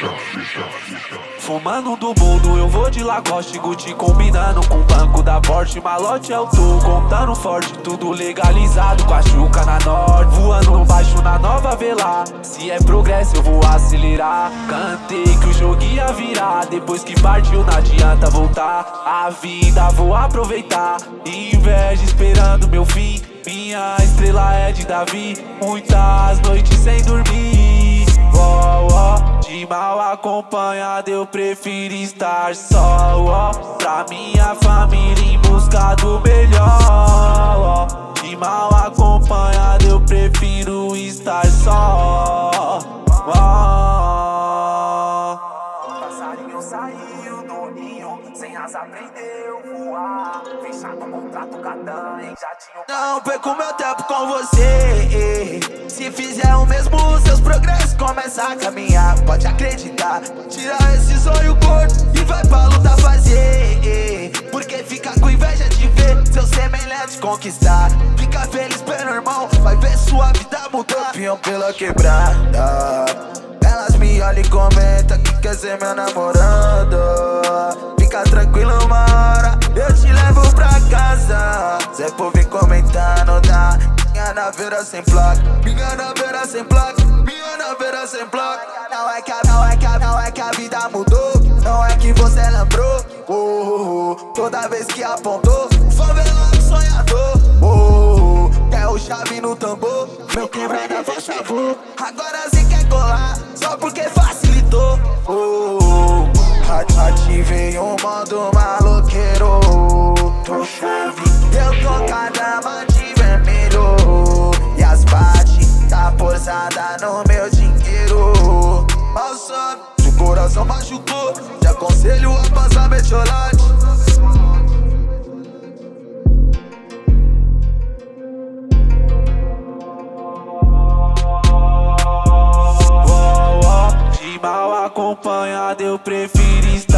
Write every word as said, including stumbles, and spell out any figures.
Fumando do mundo, eu vou de Lacoste, Gucci combinando com o banco da Porsche. Malote eu tô contando forte, tudo legalizado com a Chuca na norte. Voando baixo na nova vela, se é progresso eu vou acelerar. Cantei que o jogo ia virar, depois que partiu não adianta voltar. A vida vou aproveitar, inveja esperando meu fim. Minha estrela é de Davi, muitas noites sem dormir. Oh, oh. De mal acompanhado eu prefiro estar só, oh. Pra minha família em busca do melhor, oh. De mal acompanhado eu prefiro estar só, oh. Passarinho saiu do ninho, sem asa aprendeu voar. Fechado o contrato Catan, hein, já tinha. Não perco meu tempo com você. Se fizer o mesmo, seus progressos começam a caminhar. Pode acreditar, tira esse sonho gordo e vai pra luta fazer. Porque fica com inveja de ver seu semelhante conquistar. Fica feliz pelo irmão, vai ver sua vida mudar. Pião pela quebrada, elas me olham e comentam que quer ser meu namorado. Fica tranquilo, uma hora eu te levo pra casa. Zé por vir comentando da minha naveira sem placa, minha naveira sem placa, minha naveira sem placa. Não é que a, não é que a, não é que a vida mudou, não é que você lembrou. Oh, oh, oh. Toda vez que apontou, favelado sonhador. Oh, oh, oh. Quer o chave no tambor, meu quebrada faz favor. Agora cê quer colar, só porque facilitou. Oh, oh, oh. Ativei um modo maloqueiro. Tô chave, eu tô cada de vermelho. E as bate tá posada no meu dinheiro. Nossa, se o coração machucou, te aconselho a passar metiolate. De mal acompanhado eu prefiro estar